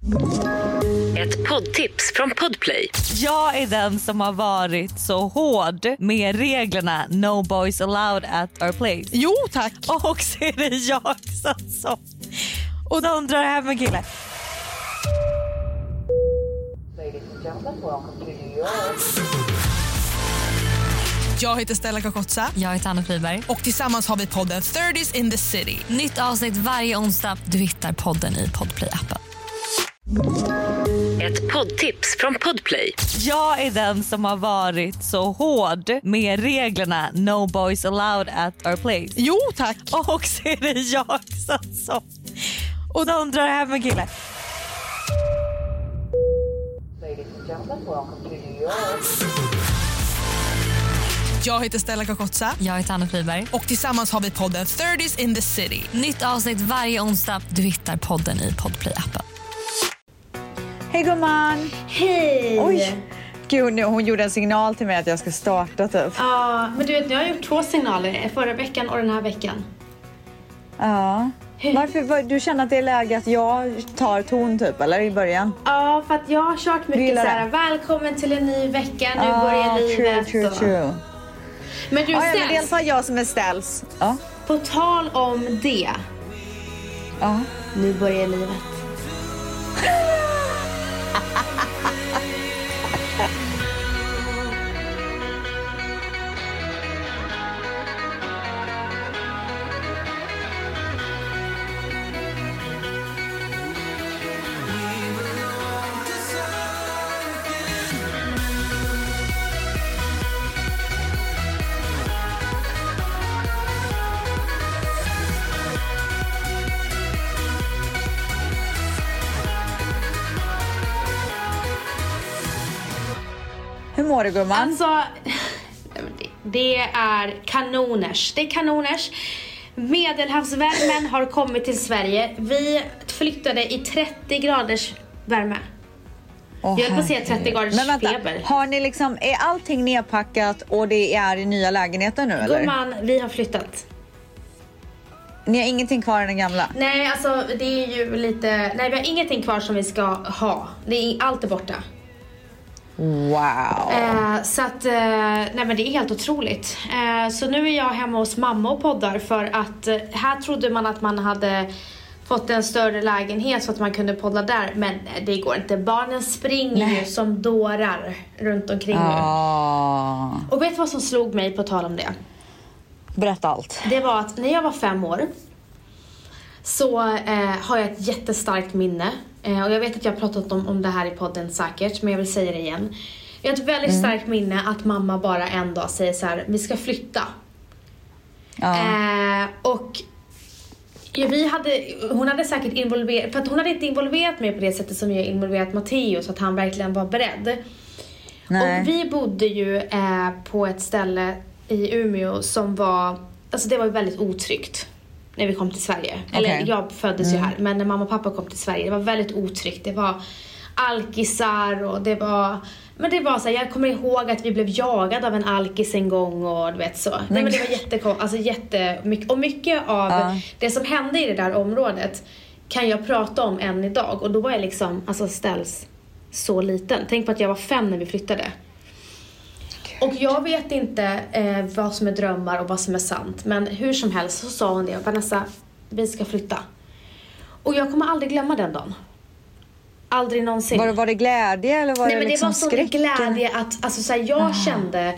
Ett poddtips från Podplay. Jag är den som har varit så hård med reglerna No boys allowed at our place. Jo, tack. Och så är det jag som och de drar hem en kille. Jag heter Stella Kakotsa. Jag heter Anna Friberg. Och tillsammans har vi podden 30s in the city. Nytt avsnitt varje onsdag. Du hittar podden i Podplay-appen. Ett poddtips från Podplay. Jag är den som har varit så hård med reglerna No boys allowed at our place. Jo, tack. Och så är det jag som och de drar hem en kille. Jag heter Stella Kakotsa. Jag heter Anna Friberg. Och tillsammans har vi podden 30s in the city. Nytt avsnitt varje onsdag. Du hittar podden i Podplay-appen. Hej gumman! Hej! Oj! Gud, nu, hon gjorde en signal till mig att jag ska starta typ. Ja, men du vet, jag har gjort 2 signaler. Förra veckan och den här veckan. Ja. Varför? Du känner att det är läge att jag tar ton typ, eller i början? Ja, för att jag har kört mycket så här: välkommen till en ny vecka, nu börjar livet. True. Men du, men det är i alla fall jag som är ställs. Ja. På tal om det. Ja. Nu börjar livet. Hur mår du gumman? Alltså, det är kanoners. Det är kanoners. Medelhavsvärmen har kommit till Sverige. Vi flyttade i 30 graders värme. Jag höll på att säga 30 graders feber. Har ni liksom, är allting nedpackat och det är i nya lägenheter nu eller? Gumman, vi har flyttat. Ni har ingenting kvar i den gamla? Nej, alltså det är ju lite... Nej, vi har ingenting kvar som vi ska ha. Allt är borta. Wow. Så att, nej men det är helt otroligt. Så nu är jag hemma hos mamma och poddar för att här trodde man att man hade fått en större lägenhet så att man kunde podda där. Men det går inte. Barnen springer ju som dårar runt omkring nu. Och vet du vad som slog mig på tal om det? Berätta allt. Det var att när jag var 5 år så har jag ett jättestarkt minne. Och jag vet att jag har pratat om det här i podden säkert, men jag vill säga det igen. Jag har ett väldigt starkt minne att mamma bara en dag säger så här: vi ska flytta. Och ja, hon hade säkert involverat, för att hon hade inte involverat mig på det sättet som jag involverat Matteo, så att han verkligen var beredd. Nej. Och vi bodde ju på ett ställe i Umeå som var, alltså det var väldigt otryggt när vi kom till Sverige. Eller jag föddes ju här, men när mamma och pappa kom till Sverige, det var väldigt otryggt. Det var alkisar och det var så här, jag kommer ihåg att vi blev jagade av en alkis en gång och du vet så. Nej, men det var jättemycket, och mycket av det som hände i det där området kan jag prata om än idag, och då var jag liksom, alltså ställs så liten. Tänk på att jag var 5 när vi flyttade. Och jag vet inte vad som är drömmar och vad som är sant. Men hur som helst så sa hon det: Vanessa, vi ska flytta. Och jag kommer aldrig glömma den dagen. Aldrig någonsin. Var det glädje eller var det liksom skräck? Nej, men det var sån glädje att alltså, så här, jag kände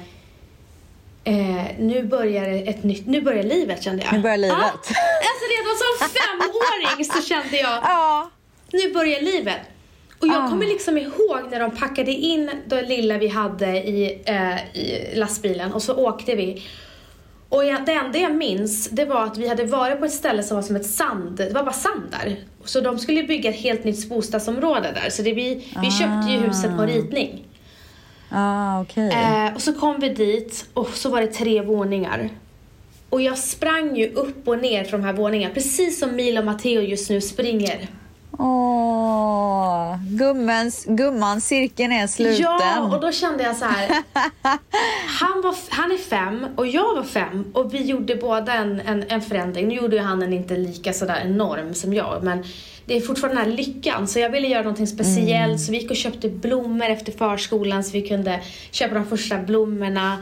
nu börjar livet, kände jag. Nu börjar livet. Alltså redan som 5-åring så kände jag nu börjar livet. Och jag kommer liksom ihåg när de packade in det lilla vi hade i lastbilen, och så åkte vi. Och det enda jag minns, det var att vi hade varit på ett ställe som var som ett sand. Det var bara sand där. Så de skulle bygga ett helt nytt bostadsområde där. Så vi köpte ju huset på ritning. Okej. Och så kom vi dit och så var det 3 våningar. Och jag sprang ju upp och ner från de här våningarna, precis som Milo och Matteo just nu springer. Gumman, cirkeln är sluten. Ja, och då kände jag så här. Han är 5 och jag var 5, och vi gjorde båda en förändring. Nu gjorde ju han en inte lika sådär enorm som jag, men det är fortfarande den här lyckan. Så jag ville göra någonting speciellt. Så vi gick och köpte blommor efter förskolan så vi kunde köpa de första blommorna.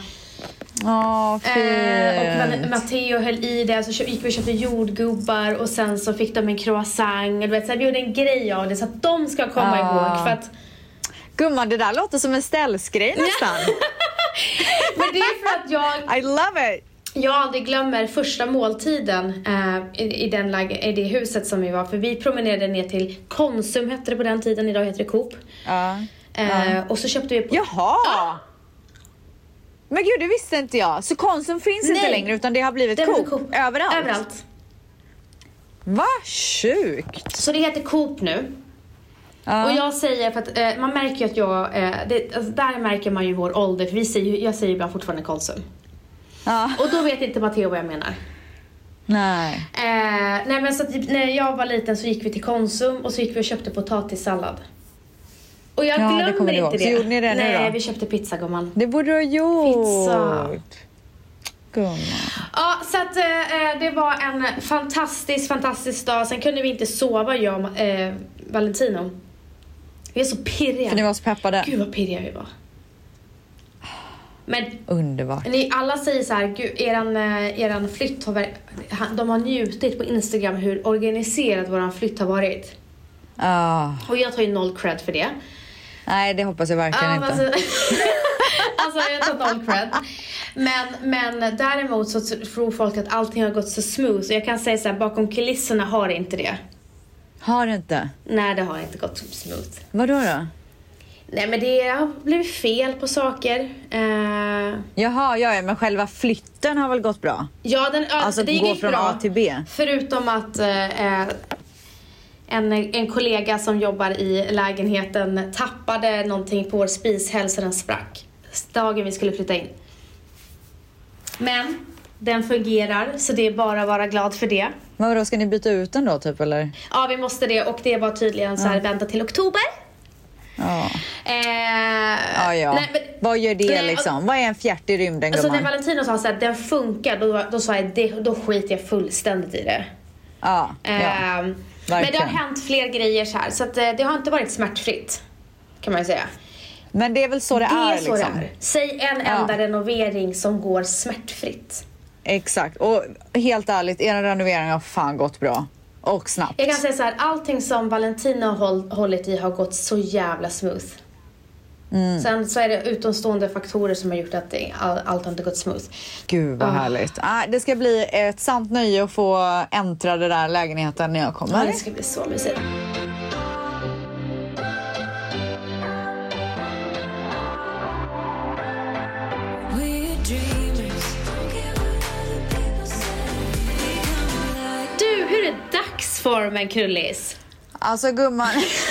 Och Matteo höll i det. Så gick vi och köpte jordgubbar. Och sen så fick de en croissant. Du vet, så jag gjorde en grej av det så att de ska komma ihåg. För att... Gumman, det där låter som en ställsgrej nästan. Men det är för att I love it. jag aldrig glömmer första måltiden i det huset som vi var. För vi promenerade ner till Konsum, hette det på den tiden. Idag heter det Coop. Och så köpte vi på... Jaha! Men gud, det visste inte jag. Så Konsum finns inte längre utan det har blivit Coop. Överallt. Vad sjukt. Så det heter Coop nu. Och jag säger, för att man märker ju att där märker man ju vår ålder. För jag säger ju bara fortfarande Konsum. Och då vet inte Matteo vad jag menar. Nej. Nej, men så att när jag var liten så gick vi till Konsum och så gick vi och köpte potatissallad. Och jag glömmer inte det. Så gjorde ni det nu då? Nej, vi köpte pizza, gumman. Det borde du ha gjort. Pizza. Gumman. Ja, så att det var en fantastisk dag. Sen kunde vi inte sova, jag och Valentino. Vi är så pirriga. För ni var så peppade. Gud vad pirriga vi var. Men underbart. Ni alla säger så här, gud, eran flytt har de har njutit på Instagram hur organiserad våran flytt har varit. Och jag tar ju noll cred för det. Nej, det hoppas jag verkligen inte. Alltså jag tar noll cred. Men däremot så tror folk att allting har gått så smooth. Och jag kan säga så här, bakom kulisserna har det inte det. Har det inte? Nej, det har inte gått smooth. Vadå då? Nej, men det har blivit fel på saker. Jaha, men själva flytten har väl gått bra? Ja, alltså det gå gick från bra. A till B. Förutom att en kollega som jobbar i lägenheten tappade någonting på vår spishäll så den sprack. Dagen vi skulle flytta in. Men den fungerar, så det är bara att vara glad för det. Men vadå, ska ni byta ut den då typ eller? Ja, vi måste det, och det var tydligen så här, vänta till oktober. Ja. Nej, men, vad gör det liksom? Vad är en fjärt i rymden, alltså gumman? när Valentino sa så här, den funkar, då sa jag, då skiter jag fullständigt i det. Men det har hänt fler grejer så här, så att det har inte varit smärtfritt, kan man ju säga. Men det är väl så det är så liksom. Det är. Säg en enda renovering som går smärtfritt. Exakt, och helt ärligt, era renoveringar har fan gått bra. Och snabbt. Jag kan säga så här, allting som Valentino har hållit i har gått så jävla smooth. Sen så är det utomstående faktorer som har gjort att allt har inte gått smooth. Gud vad härligt. Det ska bli ett sant nöje att få äntra den där lägenheten när jag kommer. Ja, det ska bli så mysigt. Du, hur är dagsformen, Krullis? Alltså gumman.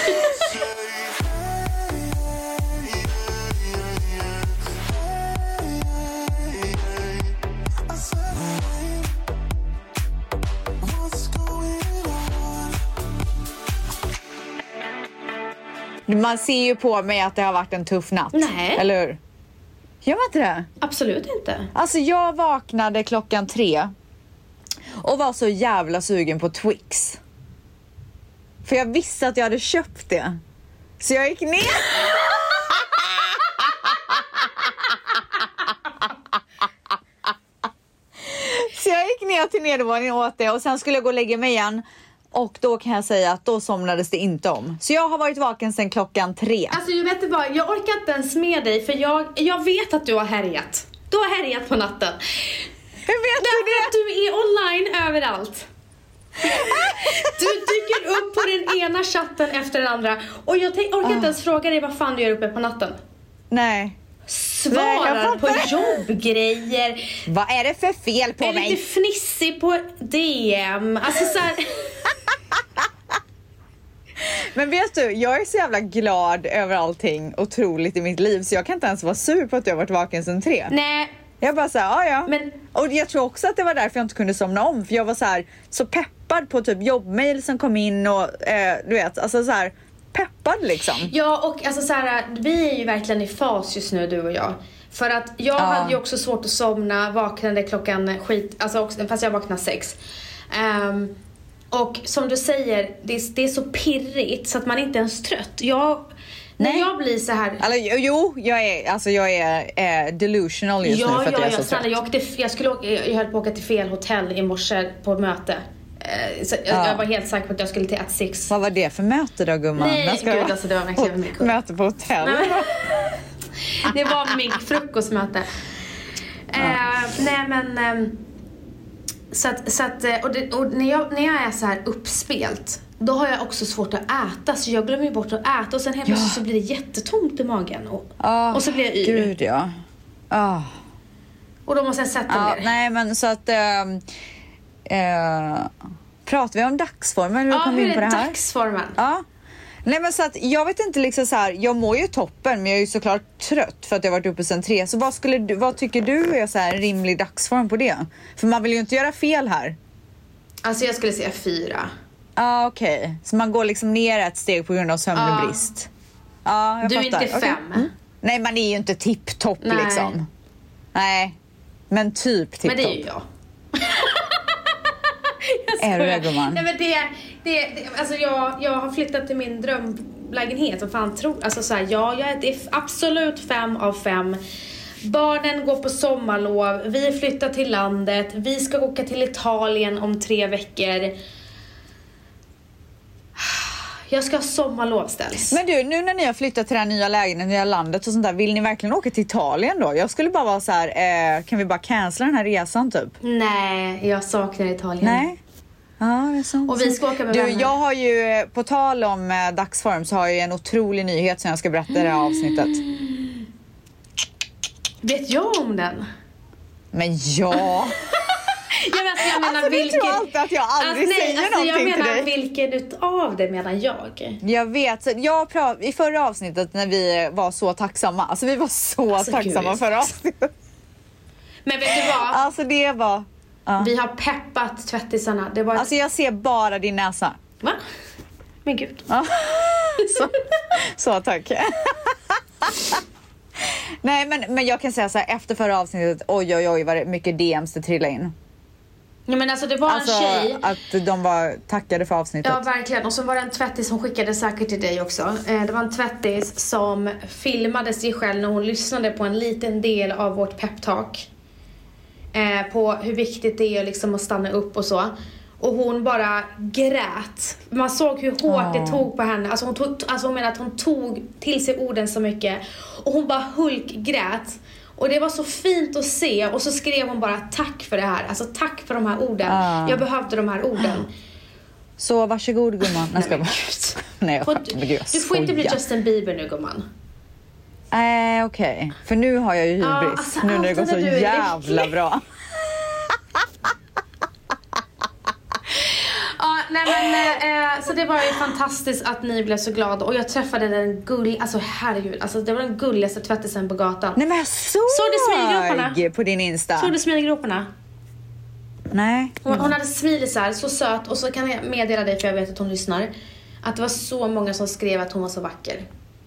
Man ser ju på mig att det har varit en tuff natt. Nej. Eller hur? Gör man inte det? Absolut inte. Alltså jag vaknade 3:00 och var så jävla sugen på Twix. För jag visste att jag hade köpt det. Så jag gick ner. Så jag gick ner till nedervåningen och åt det. Och sen skulle jag gå och lägga mig igen. Och då kan jag säga att då somnades det inte om. Så jag har varit vaken sedan 3:00. Alltså jag vet inte, jag orkar inte ens med dig. För jag vet att du har härjat. Du har härjat på natten. Hur vet du det? Att du är online överallt. Du dyker upp på den ena chatten efter den andra. Och jag orkar inte ens fråga dig vad fan du gör uppe på natten. Nej. Svarar på jobbgrejer. Vad är det för fel på mig? Är lite fnissig på DM. Alltså så här. Men vet du, jag är så jävla glad över allting otroligt i mitt liv. Så jag kan inte ens vara sur på att jag har varit vaken sedan 3. Nej. Jag bara såhär, ja. Men... Och jag tror också att det var därför jag inte kunde somna om. För jag var så peppad på typ jobbmail som kom in och du vet, alltså så här peppad liksom. Ja, och alltså så här, vi är ju verkligen i fas just nu, du och jag. För att jag hade ju också svårt att somna, vaknade klockan fast jag vaknade 6. Och som du säger, det är så pirrigt så att man inte ens trött. När jag blir så här... Alltså, jag är delusional just nu för att jag är så trött. Jag höll på att åka till fel hotell i morse på möte. Så jag var helt säker på att jag skulle till at 6. Vad var det för möte då, gumman? Nej, gud, alltså, det var verkligen mycket. Möte på hotell? Det var min frukostmöte. Nej, men... Så att, och när jag är så här uppspelt, då har jag också svårt att äta. Så jag glömmer ju bort att äta. Och sen helt plötsligt så blir det jättetomt i magen. Och så blir jag yr. Gud, ja. Och då måste jag sätta ner. Nej, men så att... pratar vi om dagsformen? Hur är dagsformen? Ja. Nej, men så att jag vet inte liksom så här, jag mår ju toppen, men jag är ju såklart trött för att jag har varit uppe sedan 3. Så vad tycker du är så här en rimlig dagsform på det? För man vill ju inte göra fel här. Alltså jag skulle säga 4. Okej. Så man går liksom ner ett steg på grund av sömnbrist. Jag du fattar. Är inte 5. Okay. Nej, man är ju inte tipptopp liksom. Nej. Men typ tipptopp. Men det är ju jag. Är du det, gumman? Nej, men alltså jag har flyttat till min drömlägenhet och fan tror, alltså så här, det är absolut 5 av 5. Barnen går på sommarlov, vi flyttar till landet, vi ska åka till Italien om 3 veckor. Jag ska ha sommarlov ställs. Men du, nu när ni har flyttat till det här nya lägenheten, nya landet och sånt där, vill ni verkligen åka till Italien då? Jag skulle bara vara så här, kan vi bara cancella den här resan typ? Nej, jag saknar Italien. Nej. Ja, det är sant. Och vi ska åka med du, vänner. jag har ju, på tal om dagsform, så har jag en otrolig nyhet som jag ska berätta i det här avsnittet. Vet jag om den? Men ja... Jag menar alltså, du tror alltid att jag aldrig säger någonting till dig. Jag menar vilken utav det menar jag. Jag vet. I förra avsnittet när vi var så tacksamma. Alltså vi var så tacksamma gud. förra avsnittet. Men vet du vad? Alltså det var... Vi har peppat tvättisarna. Det var Alltså jag ser bara din näsa. Va? Men gud. Ja. Så tack. Nej, men jag kan säga så här, efter förra avsnittet, oj vad det mycket DMs det trillade in. Ja, men alltså det var en tjej. Att de var tackade för avsnittet. Ja, verkligen. Och så var det en tvättis som skickade säkert till dig också. Det var en tvättis som filmade sig själv när hon lyssnade på en liten del av vårt peptalk. På hur viktigt det är liksom att stanna upp och så. Och hon bara grät. Man såg hur hårt det tog på henne. Alltså hon menar att hon tog till sig orden så mycket. Och hon bara hulkgrät. Och det var så fint att se. Och så skrev hon bara tack för det här. Alltså tack för de här orden. Jag behövde de här orden. Så varsågod, gumman. Nej, du får inte bli Justin Bieber nu, gumman. Okej. För nu har jag ju hybris. Alltså, nu när det går så jävla bra. Så det var ju fantastiskt att ni blev så glada. Och jag träffade den det var den gulligaste tvättisen på gatan. Nej, men jag såg du smilgroparna på din Insta? Såg du smilgroparna? Nej. Hon hade smilisar, så söt. Och så kan jag meddela dig, för jag vet att hon lyssnar, att det var så många som skrev att hon var så vacker.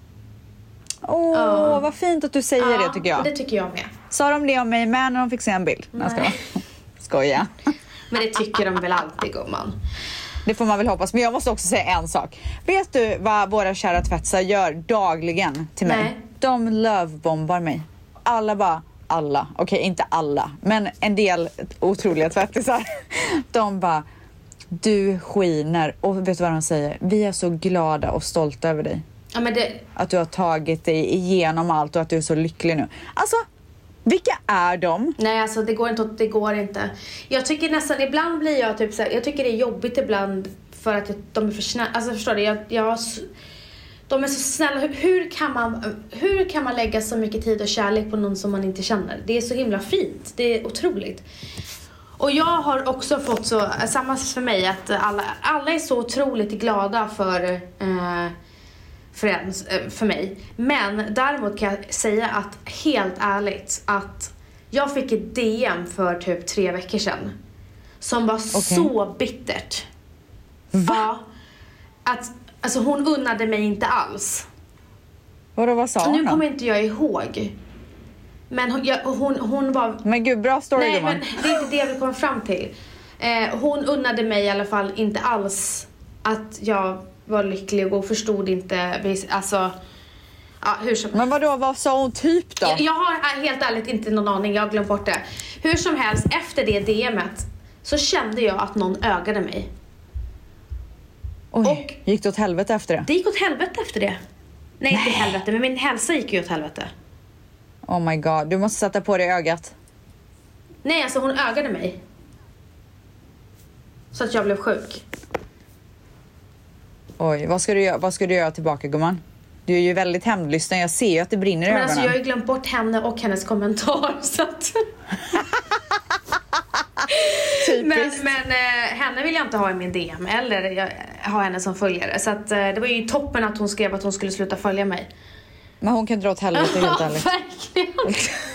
Vad fint att du säger det, tycker jag. Det tycker jag med. Sa de det om mig med när de fick se en bild? Nej. Skoja. Men det tycker de väl alltid, gumman. Det får man väl hoppas. Men jag måste också säga en sak. Vet du vad våra kära tvättsar gör dagligen till mig? Nej. De lövbombar mig. Alla. Okej, inte alla. Men en del otroliga tvättisar. De bara, du skiner. Och vet du vad de säger? Vi är så glada och stolta över dig. Ja, men att du har tagit dig igenom allt och att du är så lycklig nu. Alltså, vilka är de? Nej, alltså det går inte. Jag tycker nästan, ibland blir jag typ så här, jag tycker det är jobbigt ibland för att de är för snälla. Alltså förstår du, de är så snälla. Hur kan man lägga så mycket tid och kärlek på någon som man inte känner? Det är så himla fint. Det är otroligt. Och jag har också fått så, samma för mig, att alla är så otroligt glada för mig. Men däremot kan jag säga att helt ärligt att jag fick ett DM för typ 3 veckor sedan som var så bittert. Va? Alltså hon unnade mig inte alls. Vad sa hon? Nu kommer inte jag ihåg. Men hon var... Men gud, bra story. Nej, men det är inte det jag vill komma fram till. Hon unnade mig i alla fall inte alls att jag var lycklig och förstod inte, alltså, ja, hur som. Men vadå, vad sa hon typ då? Jag har helt ärligt inte någon aning, jag har glömt bort det. Hur som helst, efter det DM:et så kände jag att någon ögade mig. Oj, och gick det åt helvete efter det? Det gick åt helvete efter det. Nej, inte helvete, men min hälsa gick ju åt helvete. Oh my god, du måste sätta på dig ögat. Nej, alltså hon ögade mig. Så att jag blev sjuk. Oj, vad ska du göra tillbaka, gumman? Du är ju väldigt hämndlysten. Jag ser ju att det brinner i men ögonen. alltså jag har ju glömt bort henne och hennes kommentar. Så att... men henne vill jag inte ha i min DM. Eller jag har henne som följare. Så att det var ju toppen att hon skrev att hon skulle sluta följa mig. Men hon kan dra åt helvete helt ärligt. Verkligen.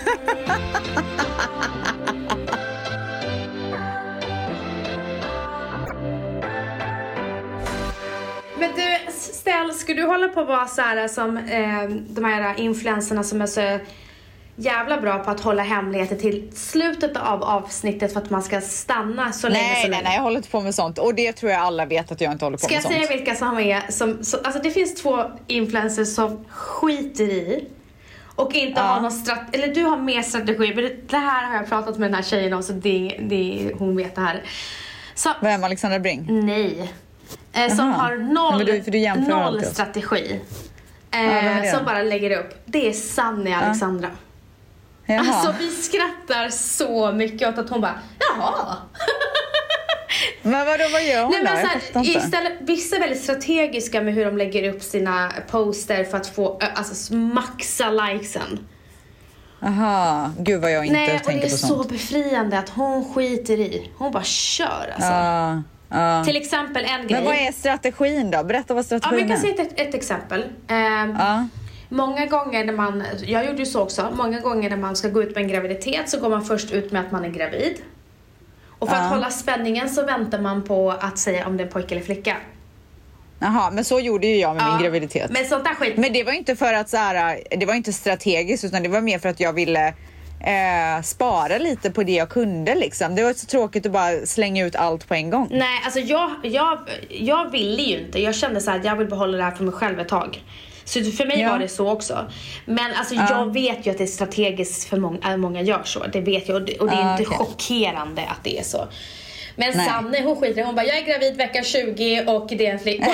Men du, ska du hålla på att vara så här som de här influencerna som är så jävla bra på att hålla hemligheter till slutet av avsnittet för att man ska stanna så länge som Nej, jag håller inte på med sånt. Och det tror jag alla vet att jag inte håller på med sånt. Ska jag säga vilka som är alltså det finns 2 influencers som skiter i och inte har någon eller du har mer strategi, men det här har jag pratat med den här tjejen om, så hon vet det här. Så, vem, Alexandra Bring? Nej. Som har noll strategi. Som bara lägger upp. Det är Sanne Alexandra. Jaha. Alltså vi skrattar så mycket åt att hon bara, jaha. Men vad gör hon? Nej, men istället, vissa är väldigt strategiska med hur de lägger upp sina poster för att få maxa likesen. Aha, gud vad jag inte tänker på sånt. Nej, och det är så befriande att hon skiter i. Hon bara kör alltså. Till exempel en grej. Men vad är strategin då? Berätta vad strategin är. Ja, men jag kan säga ett exempel. Många gånger när jag gjorde ju så också, många gånger när man ska gå ut med en graviditet så går man först ut med att man är gravid. Och för att hålla spänningen så väntar man på att säga om det är pojke eller flicka. Jaha, men så gjorde ju jag med min graviditet. Men sånt där skit. Men det var inte för att det var inte strategiskt, utan det var mer för att jag ville spara lite på det jag kunde liksom. Det var så tråkigt att bara slänga ut allt på en gång. Nej, alltså jag ville ju inte. Jag kände så här att jag vill behålla det här för mig själv ett tag. Så för mig var det så också. Men alltså jag vet ju att det är strategiskt för många gör så. Det vet jag, och det är inte chockerande att det är så. Men Sanne, hon skiter. Hon bara, jag är gravid vecka 20 och det är en flicka.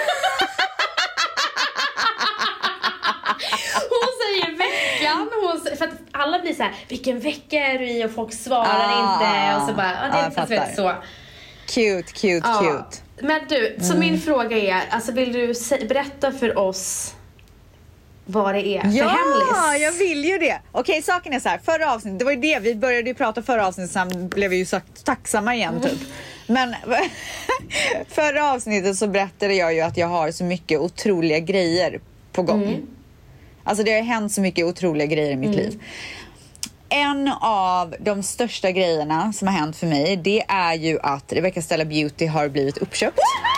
Hon säger veckan. För att alla blir så här, vilken vecka är du i? Och folk svarar inte. Och så bara, det är inte så. Cute. Men du, så min fråga är, alltså vill du berätta för oss vad det är för hemlis? Ja, jag vill ju det. Okej, saken är så här, förra avsnittet, det var ju det vi började ju prata förra avsnittet, sen blev vi ju så tacksamma igen typ. Men förra avsnittet så berättade jag ju att jag har så mycket otroliga grejer på gång. Alltså det har hänt så mycket otroliga grejer i mitt liv. En av de största grejerna som har hänt för mig, det är ju att Rebecca Stella Beauty har blivit uppköpt.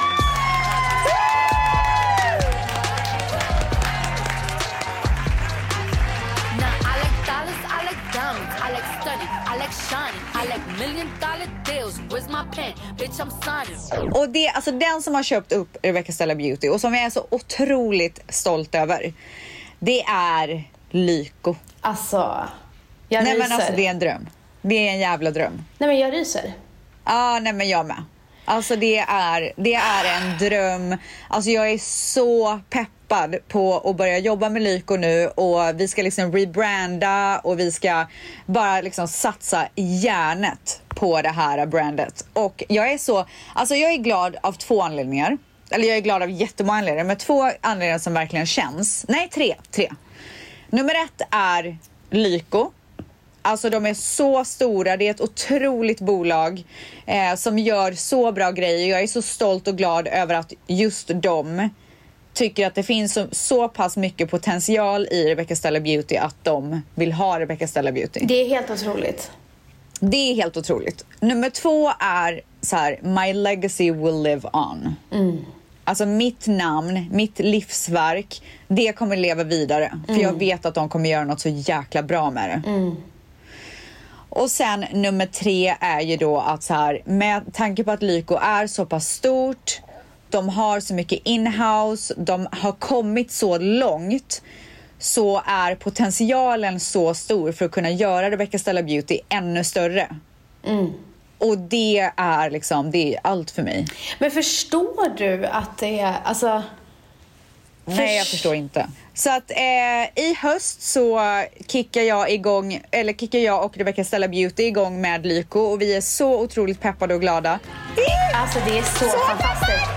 Och det, alltså den som har köpt upp Rebecca Stella Beauty och som jag är så otroligt stolt över, det är Lyko. Alltså, jag ryser. Nej men alltså det är en dröm. Det är en jävla dröm. Nej men jag ryser. Nej men jag med. Alltså det är en dröm. Alltså jag är så peppad på att börja jobba med Lyko nu, och vi ska liksom rebranda och vi ska bara liksom satsa järnet på det här brandet. Och jag är glad av 2 anledningar. Eller jag är glad av jättemånga anledningar, men 2 anledningar som verkligen känns. Nej, 3. Nummer 1 är Lyko. Alltså de är så stora, det är ett otroligt bolag som gör så bra grejer. Jag är så stolt och glad över att just de tycker att det finns så pass mycket potential i Rebecca Stella Beauty att de vill ha Rebecca Stella Beauty. Det är helt otroligt. Det är helt otroligt. Nummer 2 är så här: my legacy will live on. Alltså mitt namn, mitt livsverk, det kommer leva vidare. För jag vet att de kommer göra något så jäkla bra med det. Och sen nummer 3 är ju då att så här, med tanke på att Lyko är så pass stort, de har så mycket inhouse, de har kommit så långt, så är potentialen så stor för att kunna göra Rebecca Stella Beauty ännu större. Och det är liksom, det är allt för mig. Men förstår du att det är, alltså... Nej, jag förstår inte. Så att i höst så kickar jag och Rebecca Stella Beauty igång med Lyko, och vi är så otroligt peppade och glada. Alltså det är så fantastiskt.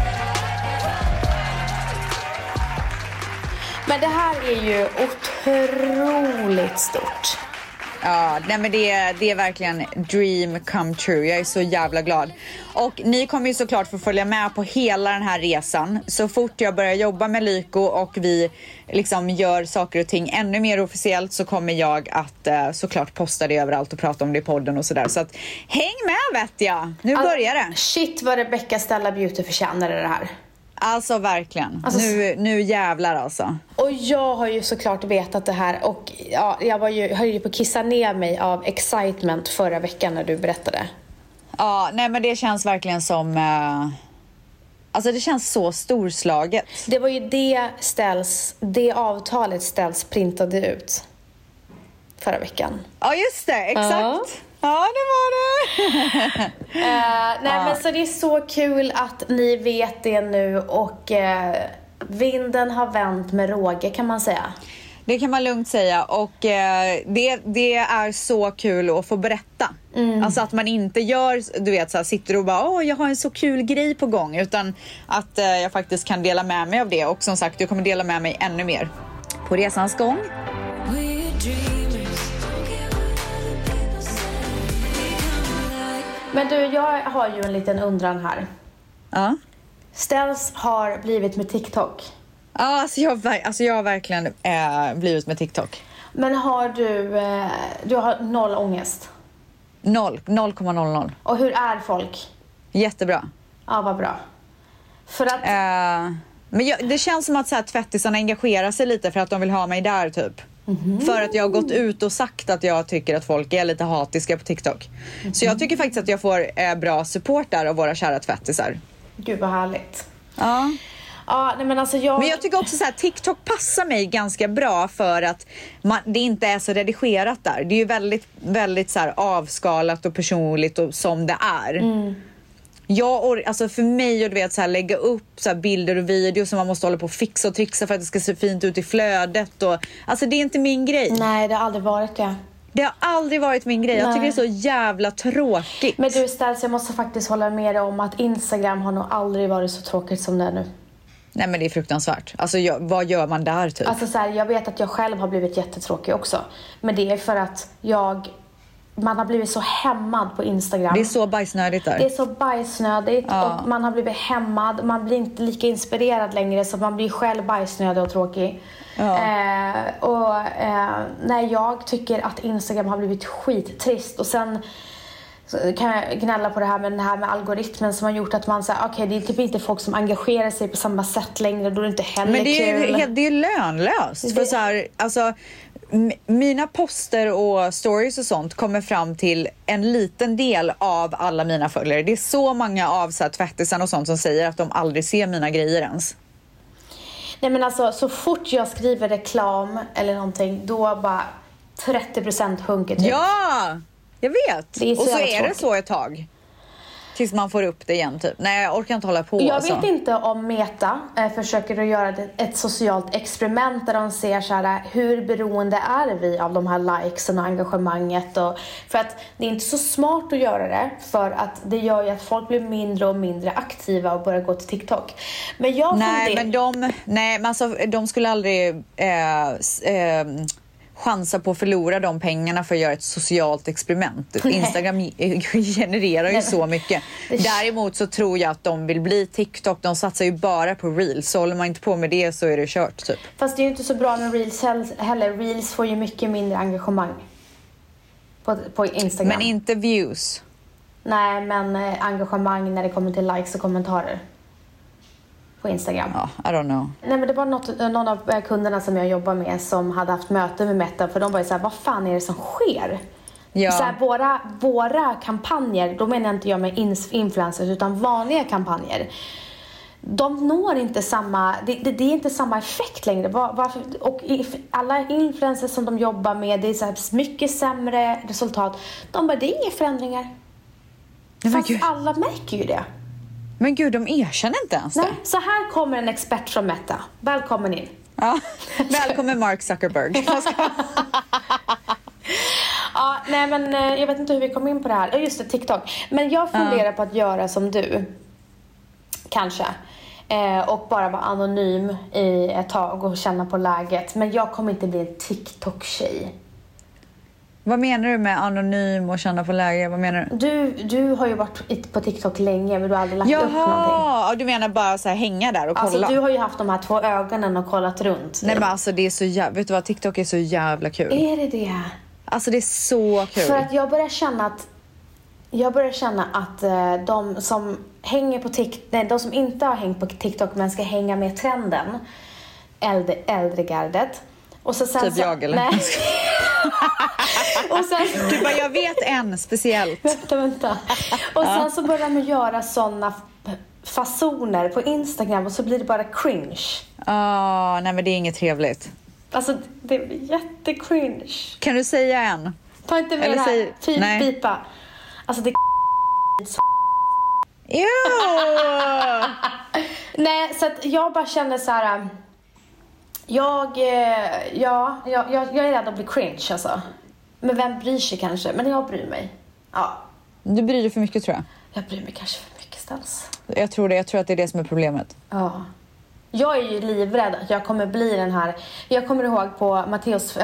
Men det här är ju otroligt stort. Ja, nej men det är verkligen dream come true. Jag är så jävla glad. Och ni kommer ju såklart få följa med på hela den här resan. Så fort jag börjar jobba med Lyko och vi liksom gör saker och ting ännu mer officiellt, så kommer jag att såklart posta det överallt och prata om det i podden och sådär. Så att häng med, vet jag. Nu börjar det. Shit vad Rebecca Stella Beauty förtjänar det här. Alltså verkligen. Alltså, nu jävlar alltså. Och jag har ju såklart vetat det här, och ja, jag höll ju på att kissa ner mig av excitement förra veckan när du berättade. Ja, nej men det känns verkligen som... alltså det känns så storslaget. Det var ju det avtalet ställs printade ut förra veckan. Ja, just det. Exakt. Ja, det var det. Nej, men så det är så kul att ni vet det nu, och vinden har vänt med råge, kan man säga. Det kan man lugnt säga, och det är så kul att få berätta. Alltså att man inte gör, du vet, så här, sitter och bara jag har en så kul grej på gång, utan att jag faktiskt kan dela med mig av det. Och som sagt, jag kommer dela med mig ännu mer på resans gång. Men du, jag har ju en liten undran här. Ja. Ställs har blivit med TikTok. Ja, alltså jag har verkligen blivit med TikTok. Men har du har noll ångest? 0,00. Och hur är folk? Jättebra. Ja, vad bra. För att... men det känns som att så här, tvättisarna engagerar sig lite för att de vill ha mig där typ. För att jag har gått ut och sagt att jag tycker att folk är lite hatiska på TikTok. Så jag tycker faktiskt att jag får bra support där av våra kära tvättisar. Gud vad härligt. Ja. Ja, nej, men alltså Men jag tycker också så här, TikTok passar mig ganska bra för att det inte är så redigerat där. Det är ju väldigt, väldigt så här avskalat och personligt och som det är. Alltså för mig, och du vet så här, lägga upp så här bilder och videos som man måste hålla på och fixa och trixa för att det ska se fint ut i flödet och, alltså det är inte min grej. Nej, det har aldrig varit det. Det har aldrig varit min grej. Jag tycker det är så jävla tråkigt. Men du Ställs, jag måste faktiskt hålla med dig om att Instagram har nog aldrig varit så tråkigt som det är nu. Nej, men det är fruktansvärt. Alltså vad gör man där typ? Alltså så här, jag vet att jag själv har blivit jättetråkig också. Men det är för att man har blivit så hämmad på Instagram. Det är så bajsnödigt där. Det är så bajsnödigt och man har blivit hämmad. Man blir inte lika inspirerad längre, så man blir själv bajsnödig och tråkig. Nej, jag tycker att Instagram har blivit skittrist. Och sen kan jag gnälla på det här med algoritmen som har gjort att man säger okej, det är typ inte folk som engagerar sig på samma sätt längre. Då är det inte heller men det är kul. Det är lönlöst. För så här, alltså, mina poster och stories och sånt kommer fram till en liten del av alla mina följare. Det är så många av så här, tvättisar och sånt som säger att de aldrig ser mina grejer ens. Nej, men alltså, så fort jag skriver reklam eller någonting, då bara 30% sjunker typ. Ja, jag vet. Och så är det så ett tag. Tills man får upp det igen typ. Nej, jag orkar inte hålla på. Jag vet inte om Meta försöker att göra ett socialt experiment där de ser så här, hur beroende är vi av de här likesen och engagemanget. För att det är inte så smart att göra det, för att det gör ju att folk blir mindre och mindre aktiva och börjar gå till TikTok. Men de skulle aldrig chansa på att förlora de pengarna för att göra ett socialt experiment. Instagram genererar ju så mycket. Däremot så tror jag att de vill bli TikTok. De satsar ju bara på Reels. Så håller man inte på med det så är det kört typ. Fast det är ju inte så bra med Reels heller. Reels får ju mycket mindre engagemang på Instagram. Men inte views. Nej, men engagemang när det kommer till likes och kommentarer på Instagram. Ja, I don't know. Nej, men det var någon av kunderna som jag jobbar med som hade haft möte med Meta, för de var ju så här, vad fan är det som sker? Ja. Så här, våra kampanjer, då menar inte jag med influencers utan vanliga kampanjer. De når inte samma, det är inte samma effekt längre. Varför? Och alla influencers som de jobbar med, det är så här mycket sämre resultat. De bara, det är inga förändringar. Fast alla märker ju det. Men gud, de erkänner inte ens det. Nej, så här kommer en expert från Meta. Välkommen in. Ja. Välkommen Mark Zuckerberg. Ja, nej men jag vet inte hur vi kom in på det här. Just det, TikTok. Men jag funderar på att göra som du. Kanske. Och bara vara anonym i ett tag och känna på läget. Men jag kommer inte bli en TikTok-tjej. Vad menar du med anonym och känna på läge? Vad menar du? Du har ju varit på TikTok länge, men du har aldrig lagt upp någonting. Jaha, du menar bara så här hänga där och kolla? Alltså du har ju haft de här 2 ögonen och kollat runt. Nej men alltså det är så jävla... Vet du vad, TikTok är så jävla kul. Är det? Alltså det är så kul. För att jag börjar känna att de som hänger på de som inte har hängt på TikTok men ska hänga med trenden, äldre gardet. Och så sen typ jag eller? Nej. Och sen, du bara, jag vet en speciellt. Vänta. Och sen så börjar de göra såna fasoner på Instagram och så blir det bara cringe. Nej men det är inget trevligt. Alltså det är jättecringe. Kan du säga en? Ta inte med det här. Nej. Pipa. Alltså det Nej, så att jag bara känner så här. Jag är rädd att bli cringe alltså. Men vem bryr sig kanske? Men jag bryr mig. Ja. Du bryr dig för mycket tror jag. Jag bryr mig kanske för mycket ställs. Jag tror att det är det som är problemet. Ja. Jag är ju livrädd att jag kommer bli den här. Jag kommer ihåg på Matteos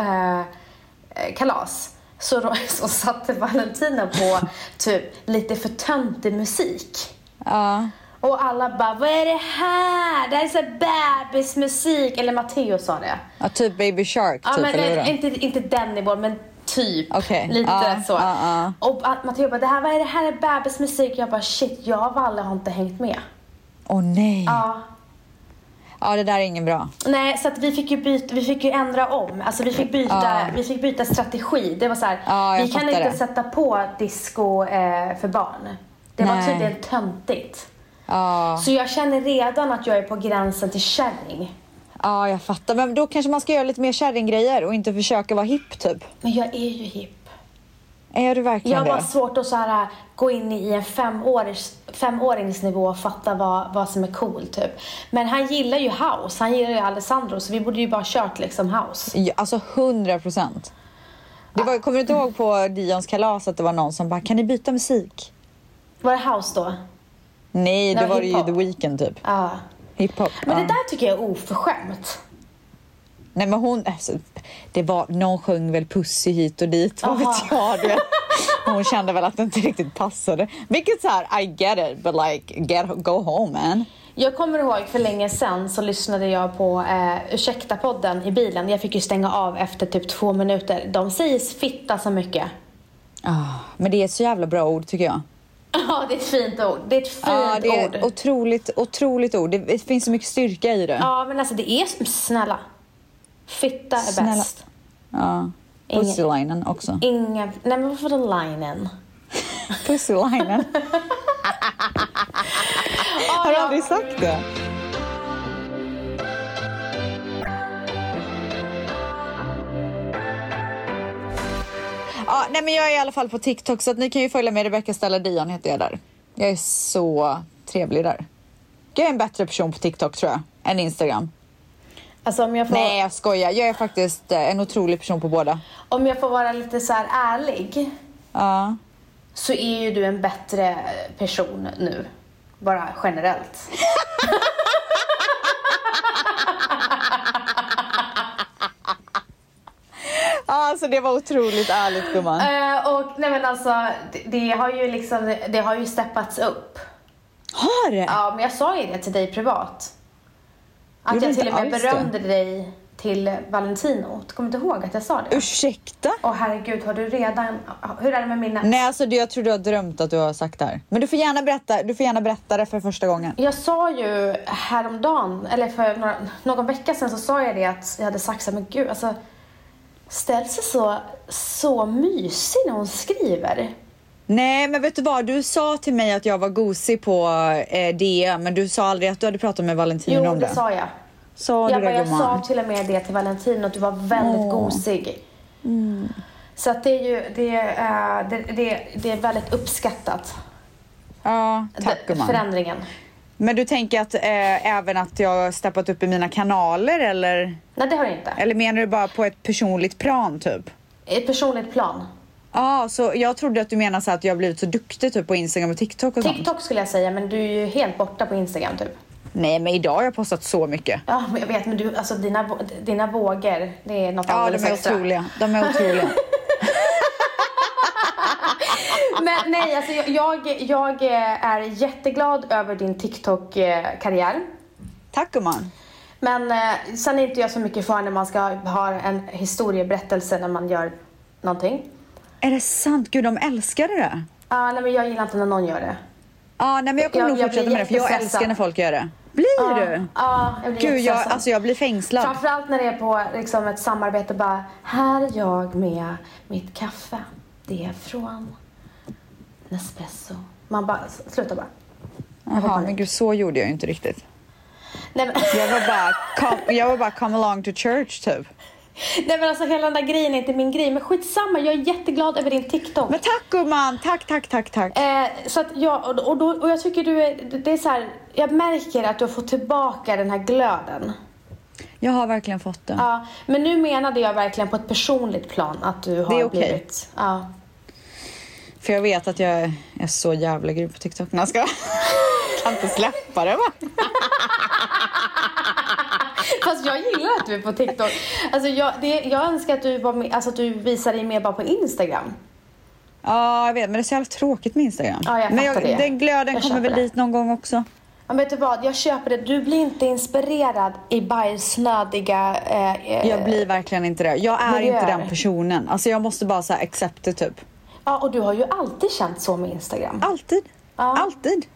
kalas. Så satte Valentina på typ lite för töntig musik. Ja. Och alla bara, vad är det här? Det här är så bebismusik. Eller Matteo sa det. Ja, typ Baby Shark. Ja, typ, men eller inte den nivån, men typ. Okay. Lite så. Och Matteo bara, vad är det här? Är bebismusik? Jag bara, shit, jag och Valle har inte hängt med. Åh nej. Ja. Ja, det där är ingen bra. Nej, så att vi fick ju ändra om. Alltså vi fick byta strategi. Det var så här, vi kan inte sätta på disco för barn. Det var tydligen töntigt. Så jag känner redan att jag är på gränsen till kärring. Ja, jag fattar. Men då kanske man ska göra lite mer kärringgrejer och inte försöka vara hipp typ. Men jag är ju hipp. Är du verkligen det? Jag har svårt att så här, gå in i en 5-åringsnivå och fatta vad som är cool typ. Men han gillar ju house. Han gillar ju Alessandro, så vi borde ju bara kört liksom house. Ja, alltså 100%. Kommer du inte ihåg på Dions kalas att det var någon som bara, kan ni byta musik? Var det house då? Nej, det var det ju The Weeknd typ. Ja. Hiphop. Men det där tycker jag är oförskämt. Nej men någon sjöng väl Pussy hit och dit. Vad vet jag, du vet. Hon kände väl att det inte riktigt passade. Vilket så här, I get it, but like, go home man. Jag kommer ihåg för länge sedan så lyssnade jag på Ursäkta-podden i bilen. Jag fick ju stänga av efter typ 2 minuter. De säger fitta så mycket. Men det är ett så jävla bra ord tycker jag. Ja, det är ett fint ord. Det är ett fint ord. Det är otroligt ord. Det finns så mycket styrka i det. Ja, men alltså det är snälla. Fitta är bäst. Ja. Pussylinen också. Nej, men varför är det linen? Pussylinen. Har du aldrig sagt det? Ja, nej men jag är i alla fall på TikTok så att ni kan ju följa med. Rebecca Stella Dion heter jag där. Jag är så trevlig där. Jag är en bättre person på TikTok tror jag än Instagram. Alltså om jag får... Nej, jag skojar. Jag är faktiskt en otrolig person på båda. Om jag får vara lite så här ärlig. Ja. Så är ju du en bättre person nu. Bara generellt. Alltså det var otroligt ärligt, gumman. Och nej men alltså det har ju steppats upp. Har det? Ja, men jag sa ju det till dig privat. Att jag till och med berömde dig till Valentino. Du kommer inte ihåg att jag sa det? Ursäkta? Herregud, har du redan... Hur är det med minnet? Nej, alltså jag tror du har drömt att du har sagt det här. Men du får gärna berätta det för första gången. Jag sa ju häromdagen, eller för någon vecka sedan så sa jag det att jag hade sagt så här, men gud, alltså... ställs så mysig när hon skriver. Nej, men vet du vad? Du sa till mig att jag var gosig på DM, men du sa aldrig att du hade pratat med Valentino om det. Jo, det sa jag. Jag sa till och med det till Valentino, att du var väldigt gosig. Så att det är ju det är väldigt uppskattat. Ja, tack gumman. Förändringen. Men du tänker att även att jag har steppat upp i mina kanaler, eller? Nej, det har jag inte. Eller menar du bara på ett personligt plan typ? Ett personligt plan. Ja, så jag trodde att du menar så att jag har blivit så duktig typ på Instagram och TikTok och sånt. TikTok skulle jag säga, men du är ju helt borta på Instagram typ. Nej, men idag har jag postat så mycket. Ja, men jag vet, men du, alltså dina vågor, det är något alldeles extra. Ja, de är otroliga. Men nej, alltså jag är jätteglad över din TikTok-karriär. Tack gumman. Men sen är inte jag så mycket för när man ska ha en historieberättelse när man gör någonting. Är det sant? Gud, de älskar det. Nej, men jag gillar inte när någon gör det. Nej, men jag kommer nog fortsätta med det, för jag älskar när folk gör det. Blir du? Ja, jag blir Gud, jag blir fängslad. Framförallt när det är på liksom, ett samarbete, bara, här är jag med mitt kaffe. Det är från Nespresso. Man bara, sluta bara. Jaha, men gud, så gjorde jag ju inte riktigt. Nej, men... jag var bara come along to church typ. Nej, men alltså hela den där grejen är inte min grej. Men skitsamma, jag är jätteglad över din TikTok. Men tack gumman, tack. Så att och jag tycker det är så här, jag märker att du har fått tillbaka den här glöden. Jag har verkligen fått det. Ja, men nu menade jag verkligen på ett personligt plan att du har det är okej. blivit... Ja. För jag vet att jag är så jävla grym på TikTok. Jag kan inte släppa det, va? Fast jag gillar att du är på TikTok. Alltså jag önskar att du var med, alltså att du visar dig mer bara på Instagram. Ja, jag vet, men det är så jävla tråkigt med Instagram. Ja, jag fattar det. Den glöden kommer väl dit någon gång också. Ja, vet du vad? Jag köper det. Du blir inte inspirerad i bajsnödiga jag blir verkligen inte det. Jag är miljöer. inte den personen. Alltså jag måste bara så här accepta typ. Ja, och du har ju alltid känt så med Instagram. Alltid. Ja. Alltid.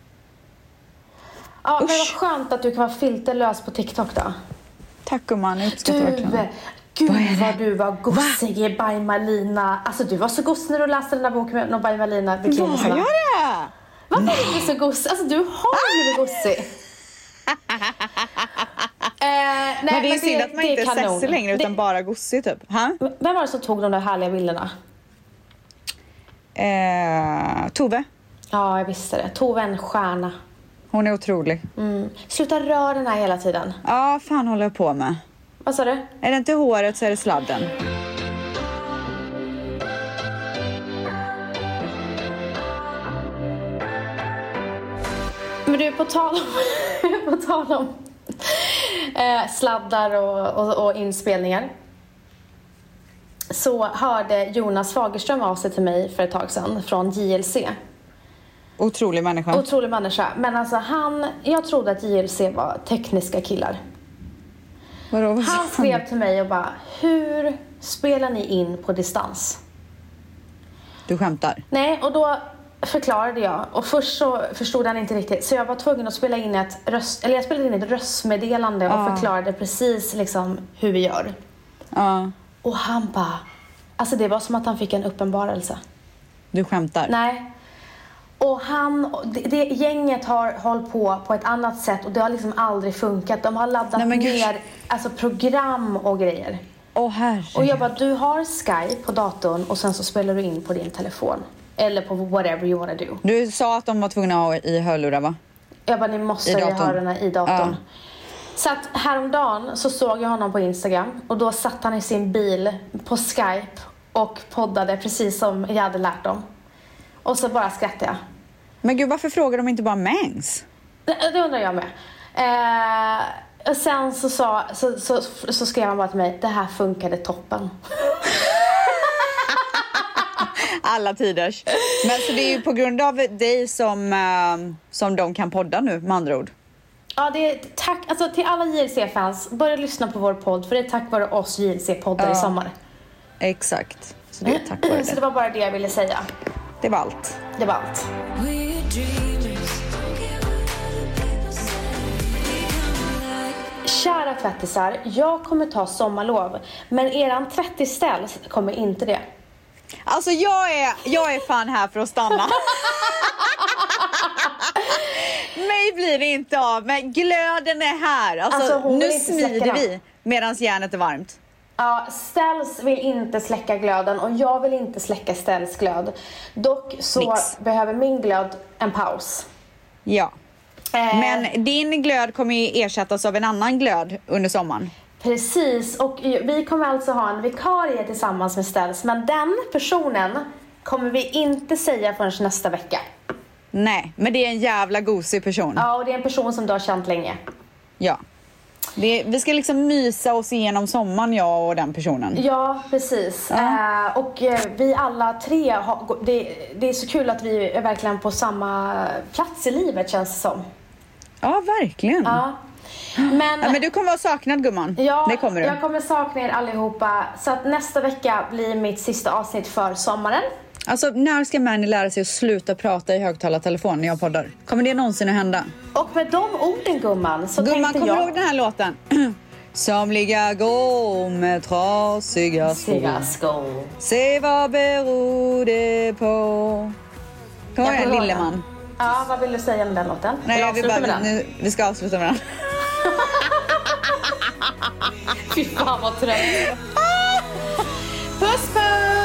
Ja, men vad skönt att du kan vara filterlös på TikTok då. Tack gumman, jag uppskattar verkligen. Gud vad du var gossig i By Malina. Alltså du var så gossig när du läste den där boken med By Malina. Var jag det? Varför är du så gossig? Alltså du har blivit gossig. Nej, men det är synd att man inte är sessig längre utan bara gossig typ. Vem var det som tog de där härliga bilderna? Tove. Ja, jag visste det. Tove är en stjärna. Hon är otrolig. Sluta röra den här hela tiden. Ja, fan håller jag på med. Vad sa du? Är det inte håret så är det sladden. Men du, på tal om sladdar och inspelningar. Så hörde Jonas Fagerström av sig till mig för ett tag sedan från JLC. Otrolig människa. Men alltså jag trodde att JLC var tekniska killar. Vadå? Han skrev till mig och bara, hur spelar ni in på distans? Du skämtar? Nej, och då förklarade jag. Och först så förstod han inte riktigt. Så jag var tvungen att spela in ett röstmeddelande och förklarade precis liksom hur vi gör. Och han bara, alltså det var som att han fick en uppenbarelse. Du skämtar? Nej. Och det gänget har hållit på ett annat sätt och det har liksom aldrig funkat. De har laddat ner alltså program och grejer. Och jag bara, du har Skype på datorn och sen så spelar du in på din telefon. Eller på whatever you wanna do. Du sa att de var tvungna att ha i hörlurar, va? Jag bara, ni måste ju ha den i datorn. Ja. Så att häromdagen så såg jag honom på Instagram. Och då satt han i sin bil på Skype och poddade precis som jag hade lärt dem. Och så bara skrattade jag. Men gud, varför frågar de inte bara Mangs? Det undrar jag med. Och sen så skrev han bara till mig, det här funkade toppen. Alla tiders. Men så det är ju på grund av dig som de kan podda nu, med andra ord. Ja, det är tack alltså, till alla JLC-fans. Börja lyssna på vår podd, för det är tack vare oss JLC-poddar i sommar. Exakt. Så det är tack vare det. Så det var bara det jag ville säga. Det var allt. Det var allt. kära tvättisar, jag kommer ta sommarlov. Men eran tvättisställ kommer inte det. Alltså jag är fan här för att stanna. Mig blir det inte av, men glöden är här. Alltså nu smider vi medan järnet är varmt. Ja, Ställs vill inte släcka glöden och jag vill inte släcka Ställs glöd. Dock så behöver min glöd en paus. Ja. Men din glöd kommer ju ersättas av en annan glöd under sommaren. Precis, och vi kommer alltså ha en vikarie tillsammans med Ställs. Men den personen kommer vi inte säga förrän nästa vecka. Nej, men det är en jävla gosig person. Ja, och det är en person som du har känt länge. Ja. Vi ska liksom mysa oss igenom sommaren, jag och den personen. Ja, precis. Och vi alla tre, det är så kul att vi är verkligen på samma plats i livet, känns det som. Ja, verkligen. Ja. Men du kommer vara saknad, gumman. Ja, det kommer du. Jag kommer sakna er allihopa. Så att nästa vecka blir mitt sista avsnitt för sommaren. Alltså, när ska Manny lära sig att sluta prata i högtalartelefon när jag poddar? Kommer det någonsin att hända? Och med de orden, gumman, så gumman, tänkte kommer jag... du ihåg den här låten? Somliga går med trasiga skor. Se vad beror det på? Kom igen, Lilleman. Ja, vad vill du säga med den låten? Nej, vi ska avsluta med den. Fy fan vad trött. Puss, puss!